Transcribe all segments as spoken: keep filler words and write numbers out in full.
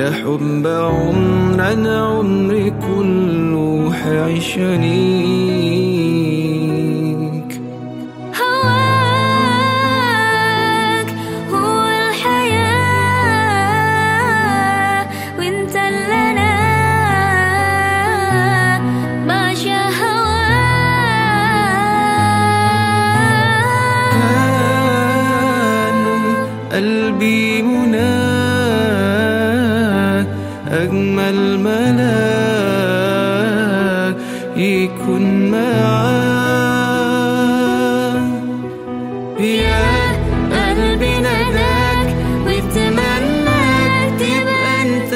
يا حب عمرنا عمري كله حيعيشنيك. هواك هو الحياة وانت اللي انا بعشق هواك. كان قلبي مناك أجمل ملاك يكون معاك. يا قلبي ناداك واتمناك تبقى انت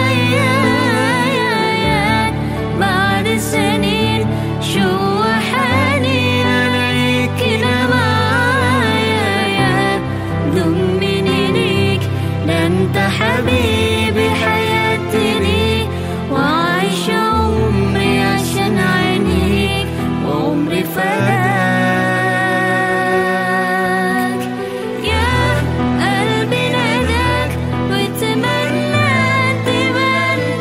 ويايا بعد سنين شو حنين انا ليك انا معايا. ضمني ليك ده انت حبيبي حياتي وعايش عمري عشان عينيك وعمري فداك. يا قلبي ناداك واتمناك تبقى انت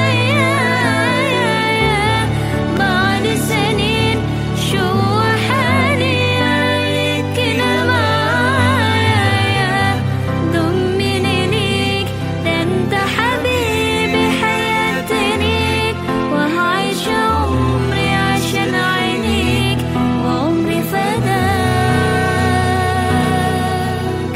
ويايا بعد سنين شو حنين عليك انا معايا. ضمني ليك ده انت حبيبي حياتي وهعيش عمري عشان عينيك وعمري فداك.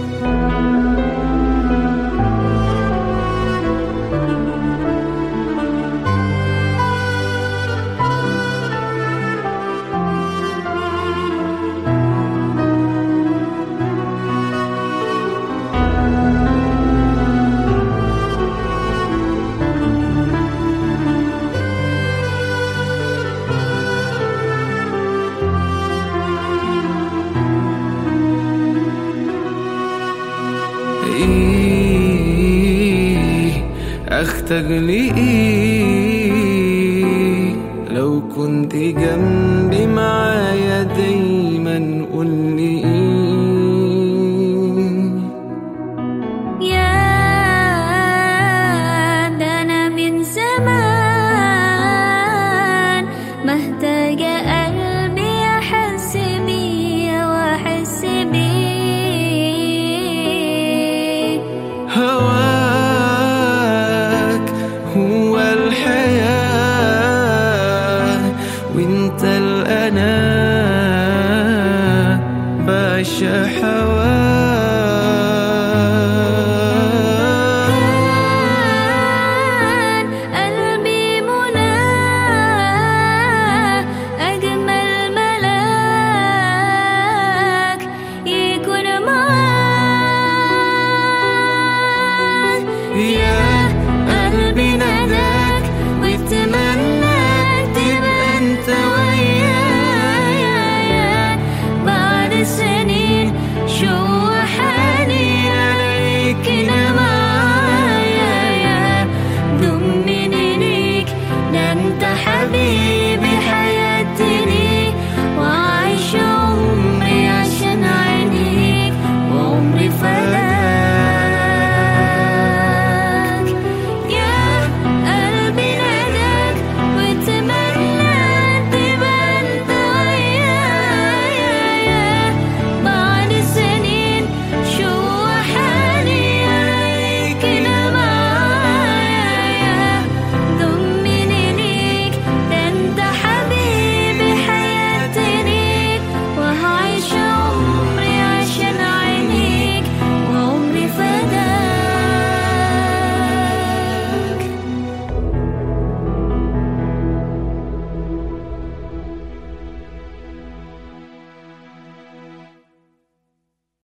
إيه أختك لإيه لو كنت جنبي معايا دايما قولي